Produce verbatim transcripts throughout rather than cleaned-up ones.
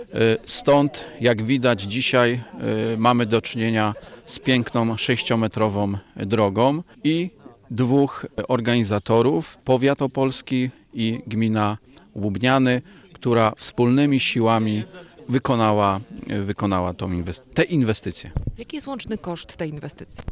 Stąd, jak widać dzisiaj, mamy do czynienia z piękną sześciometrową drogą i dwóch organizatorów, powiat opolski i gmina Łubniany, która wspólnymi siłami wykonała, wykonała tą inwestycję, te inwestycje. Jaki jest łączny koszt tej inwestycji?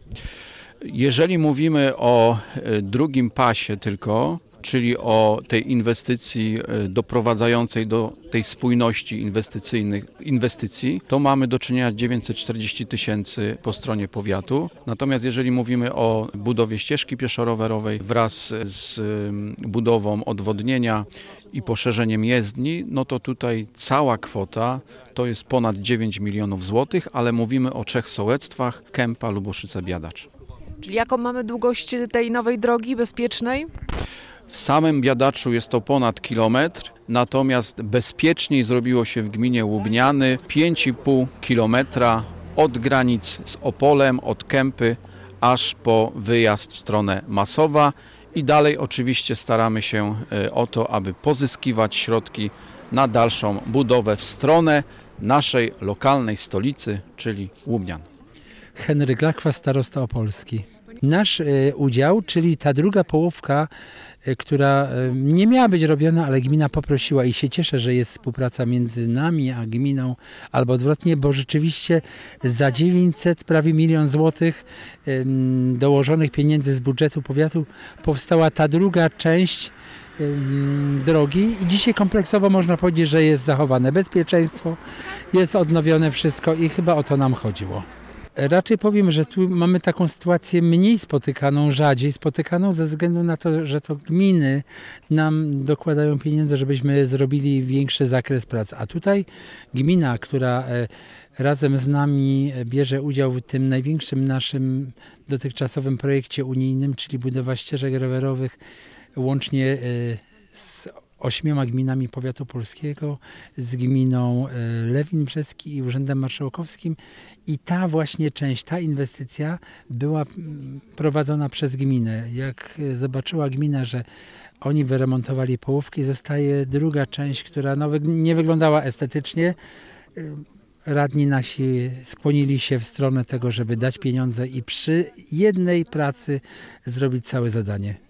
Jeżeli mówimy o drugim pasie tylko, czyli o tej inwestycji doprowadzającej do tej spójności inwestycyjnych, inwestycji, to mamy do czynienia z dziewięćset czterdzieści tysięcy po stronie powiatu. Natomiast jeżeli mówimy o budowie ścieżki pieszo-rowerowej wraz z budową odwodnienia i poszerzeniem jezdni, no to tutaj cała kwota to jest ponad dziewięć milionów złotych, ale mówimy o trzech sołectwach: Kępa, Luboszyce, Biadacz. Czyli jaką mamy długość tej nowej drogi bezpiecznej? W samym Biadaczu jest to ponad kilometr, natomiast bezpieczniej zrobiło się w gminie Łubniany pięć i pół kilometra od granic z Opolem, od Kępy, aż po wyjazd w stronę Masowa i dalej oczywiście staramy się o to, aby pozyskiwać środki na dalszą budowę w stronę naszej lokalnej stolicy, czyli Łubnian. Henryk Lakwa, starosta opolski. Nasz y, udział, czyli ta druga połówka, y, która y, nie miała być robiona, ale gmina poprosiła i się cieszę, że jest współpraca między nami a gminą, albo odwrotnie, bo rzeczywiście za dziewięćset, prawie milion złotych y, dołożonych pieniędzy z budżetu powiatu powstała ta druga część y, drogi i dzisiaj kompleksowo można powiedzieć, że jest zachowane bezpieczeństwo, jest odnowione wszystko i chyba o to nam chodziło. Raczej powiem, że tu mamy taką sytuację mniej spotykaną, rzadziej spotykaną ze względu na to, że to gminy nam dokładają pieniądze, żebyśmy zrobili większy zakres prac. A tutaj gmina, która razem z nami bierze udział w tym największym naszym dotychczasowym projekcie unijnym, czyli budowa ścieżek rowerowych łącznie z ośmioma gminami powiatu opolskiego, z gminą Lewin Brzeski i Urzędem Marszałkowskim. I ta właśnie część, ta inwestycja była prowadzona przez gminę. Jak zobaczyła gmina, że oni wyremontowali połówki, zostaje druga część, która no, nie wyglądała estetycznie. Radni nasi skłonili się w stronę tego, żeby dać pieniądze i przy jednej pracy zrobić całe zadanie.